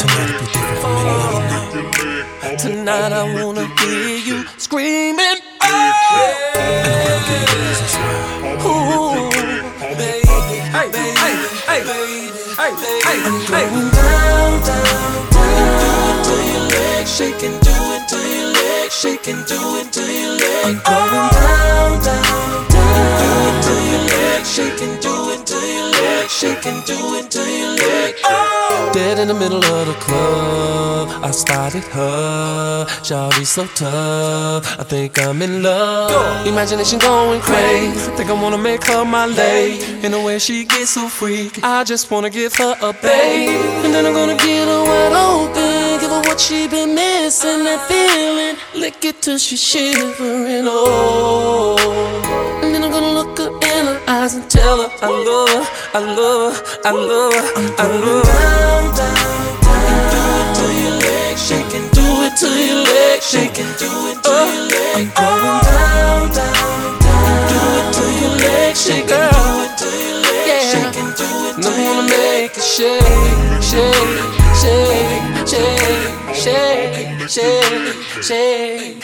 Tonight will be different from any other night. Tonight I wanna hear you screaming. Oh, And I'm gonna give you the reasons why. ooh, baby, hey, hey, hey, hey, hey, I'm going down, down, down. Do it to your legs shaking, do it to your legs shaking, do it to your legs. I'm going down, down, down. Do it to your legs shaking, do it to your legs shaking, do it to your legs. Dead in the middle of the club, I spotted her. Shawty so tough, I think I'm in love. Imagination going crazy, think I wanna make her my lady. In the way she gets so freaky, I just wanna give her a babe. And then I'm gonna get her wide open, give her what she been missing, that feeling. Lick it till she's shivering, oh. And then I'm gonna look her in her eyes and tell her I love her, I love her, I love her, I love her. Down, down, do it to your legs shaking, do it to your legs shaking, do it to your legs. I'm going down, down, down. Do it to your legs shaking, do it to your legs shaking, do it to your legs. I wanna make it shake, shake, shake, shake, shake, shake, shake,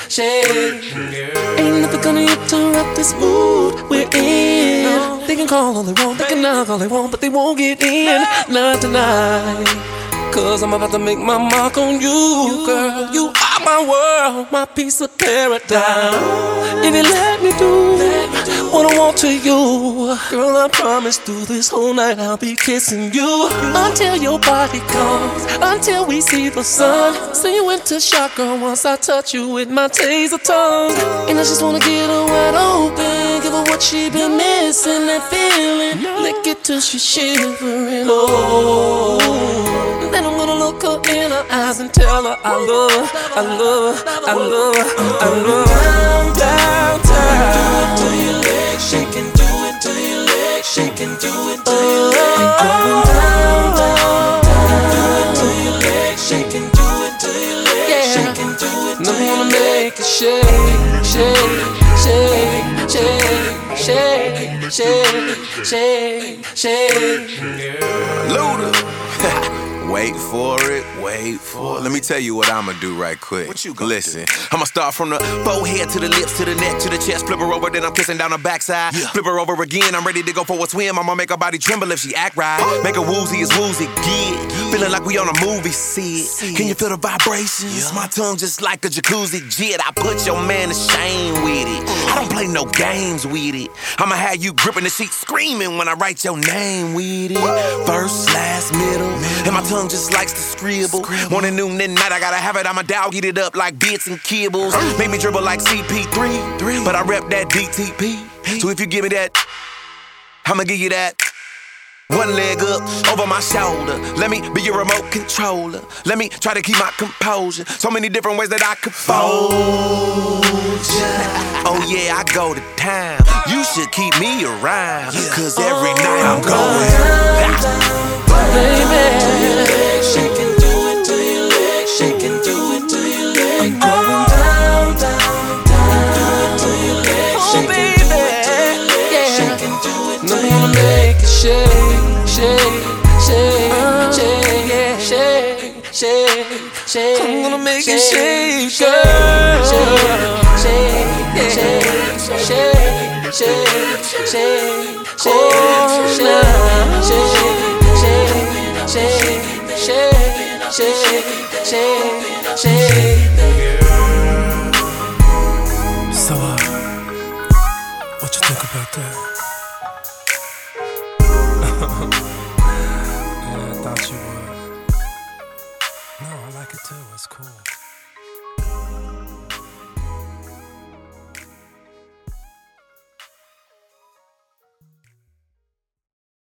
shake. Ain't nothing gonna interrupt this mood we're in. They can call all they want, they can knock all they want, but they won't get in. Not tonight, 'cause I'm about to make my mark on you, girl. You are my world, my piece of paradise. If you let me do what I want to you, girl, I promise through this whole night I'll be kissing you until your body comes, until we see the sun. See you into shock, girl, once I touch you with my taser tongue. And I just wanna get her wide open, give her what she been missing, that feeling. Lick it till she's shivering, oh. And then I'm gonna look her in her eyes and tell her I love her, I love her, I love her, I love her. Down, down, down. Do it to your legs shaking, do it to your legs shaking, do it to your legs. I'm going down, down, down. Do it to your legs shaking, do it to your legs shaking, do it to your legs. I wanna make it shake, shake, shake, shake, shake, shake, shake, shake. Luda. Wait for it, wait for it. Let me tell you what I'ma do right quick. What you gonna Listen, do? I'ma start from the forehead to the lips, to the neck, to the chest. Flip her over, then I'm kissing down her backside. Yeah. Flip her over again, I'm ready to go for a swim. I'ma make her body tremble if she act right. Make her woozy as woozy get. Feeling like we on a movie set. Can you feel the vibrations? Yeah. My tongue just like a jacuzzi jet. I put your man to shame with it. I don't play no games with it. I'ma have you gripping the sheet, screaming when I write your name with it. First, last, middle, and my tongue just likes to scribble. Morning, noon, and night, I gotta have it. I'ma dog eat it up like bits and kibbles. Make me dribble like CP3, but I rep that DTP. So if you give me that, I'ma give you that. One leg up over my shoulder. Let me be your remote controller. Let me try to keep my composure. So many different ways that I could fold ya. Oh yeah, I go to town. You should keep me around, 'cause every night I'm going down, baby. Shaking, do it to your legs, shaking, do it to your legs. I'm going down, down, down. Do it to your legs, shaking, do it to your legs, shaking, do it to your legs. I wanna make it shake, shake, shake, shake, yeah, shake, shake, shake. I'm gonna make it shake, girl. Shake, shake, shake, shake, shake, shake, shake, shake, shake, shake, shake. So, what you think about that?